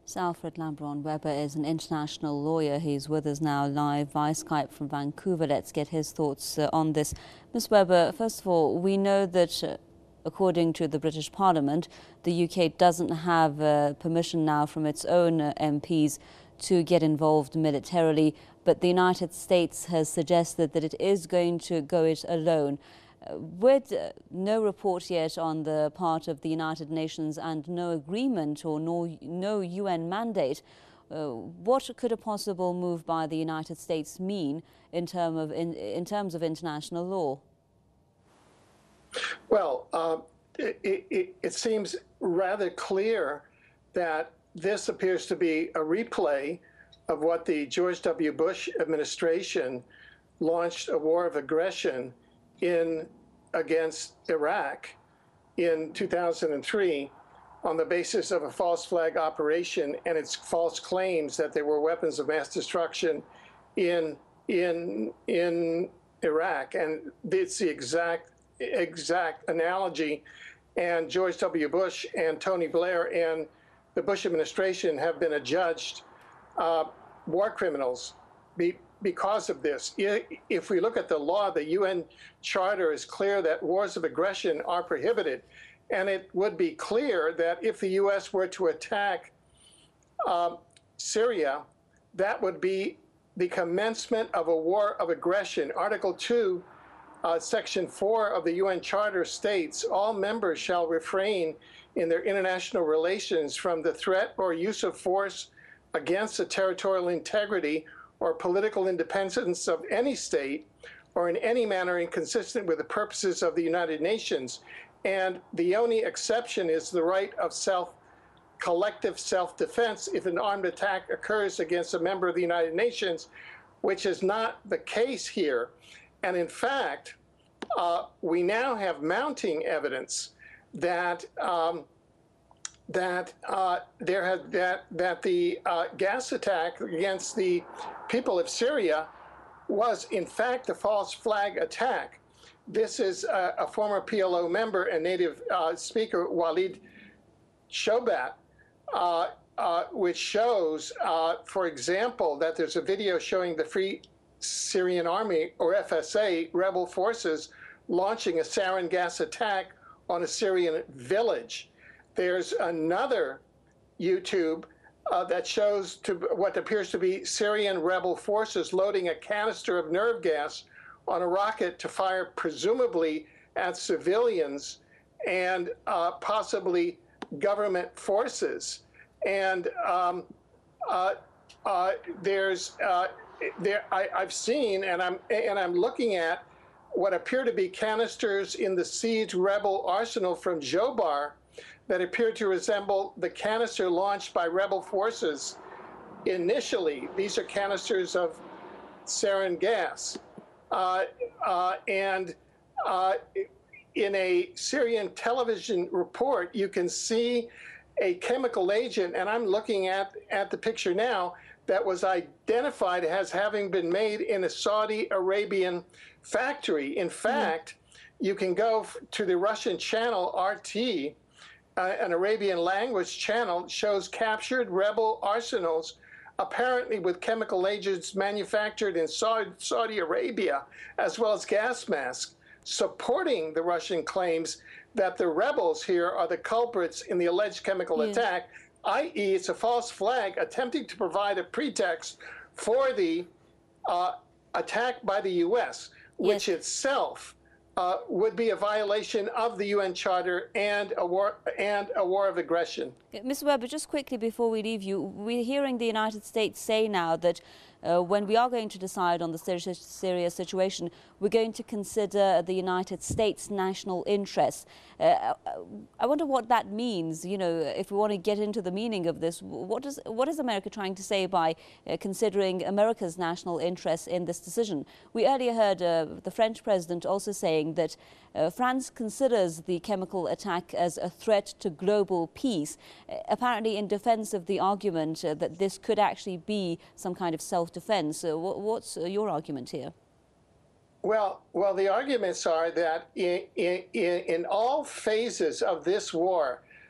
Sir Alfred Lambron Weber is an international lawyer. He's with us now live via Skype from Vancouver. Let's get his thoughts on this. Ms. Weber, first of all, we know that according to the British Parliament, the UK doesn't have permission now from its own MPs to get involved militarily, but the United States has suggested that it is going to go it alone. With no report yet on the part of the United Nations and no agreement or no UN mandate, what could a possible move by the United States mean in terms of international law? Well, it seems rather clear that this appears to be a replay of what the George W. Bush administration launched a war of aggression against Iraq in 2003 on the basis of a false flag operation and its false claims that there were weapons of mass destruction in Iraq. And it's the exact analogy. And George W. Bush and Tony Blair and the Bush administration have been adjudged war criminals because of this. If we look at the law, the UN Charter is clear that wars of aggression are prohibited. And it would be clear that if the US were to attack Syria, that would be the commencement of a war of aggression. Article 2, Section 4 of the UN Charter states, all members shall refrain in their international relations from the threat or use of force against the territorial integrity or political independence of any state, or in any manner inconsistent with the purposes of the United Nations. And the only exception is the right of collective self-defense if an armed attack occurs against a member of the United Nations, which is not the case here. And in fact, we now have mounting evidence that the gas attack against the people of Syria was in fact a false flag attack. This is a former PLO member and native speaker, Walid Shobat, which shows, for example, that there's a video showing the Free Syrian Army, or FSA, rebel forces launching a sarin gas attack on a Syrian village. There's another YouTube that shows what appears to be Syrian rebel forces loading a canister of nerve gas on a rocket to fire presumably at civilians and possibly government forces. And I've seen, and I'm looking at what appear to be canisters in the siege rebel arsenal from Jobar that appear to resemble the canister launched by rebel forces initially. These are canisters of sarin gas. In a Syrian television report, you can see a chemical agent, and I'm looking at the picture now, that was identified as having been made in a Saudi Arabian factory. In fact, you can go to the Russian channel RT, an Arabian language channel, shows captured rebel arsenals apparently with chemical agents manufactured in Saudi Arabia, as well as gas masks, supporting the Russian claims that the rebels here are the culprits in the alleged chemical attack, i.e. it's a false flag attempting to provide a pretext for the attack by the U.S., which itself would be a violation of the UN Charter and a war of aggression. Ms. Weber, just quickly before we leave you, we're hearing the United States say now that when we are going to decide on the Syria situation, we're going to consider the United States' national interests. I wonder what that means. You know, if we want to get into the meaning of this, what is America trying to say by considering America's national interests in this decision? We earlier heard the French president also saying that France considers the chemical attack as a threat to global peace, apparently in defense of the argument that this could actually be some kind of self-defense. What's your argument here? Well, the arguments are that in all phases of this war,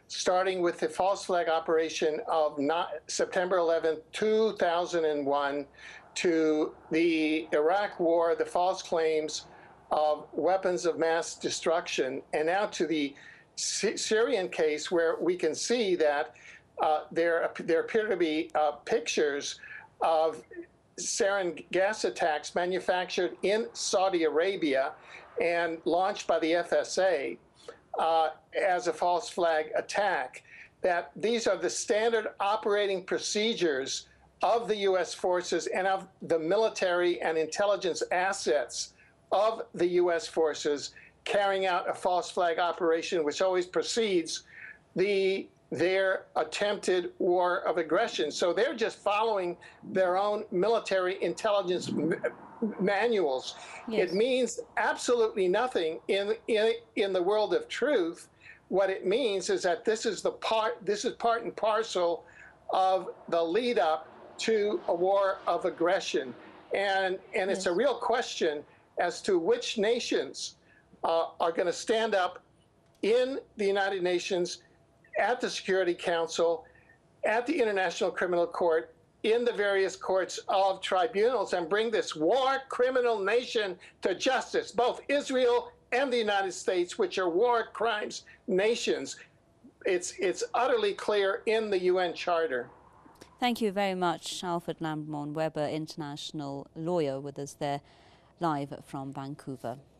starting with the false flag operation of September 11, 2001, to the Iraq War, the false claims of weapons of mass destruction, and now to the Syrian case, where we can see that there appear to be pictures of sarin gas attacks manufactured in Saudi Arabia and launched by the FSA as a false flag attack, that these are the standard operating procedures of the U.S. forces and of the military and intelligence assets of the U.S. forces carrying out a false flag operation, which always precedes their attempted war of aggression. So they're just following their own military intelligence manuals. Yes. It means absolutely nothing in the world of truth. What it means is that this is part and parcel of the lead up to a war of aggression. And yes. It's a real question as to which nations are going to stand up in the United Nations, at the Security Council, at the International Criminal Court, in the various courts of tribunals, and bring this war criminal nation to justice, both Israel and the United States, which are war crimes nations. It's utterly clear in the UN Charter. Thank you very much, Alfred Lambremont Webber, international lawyer, with us there live from Vancouver.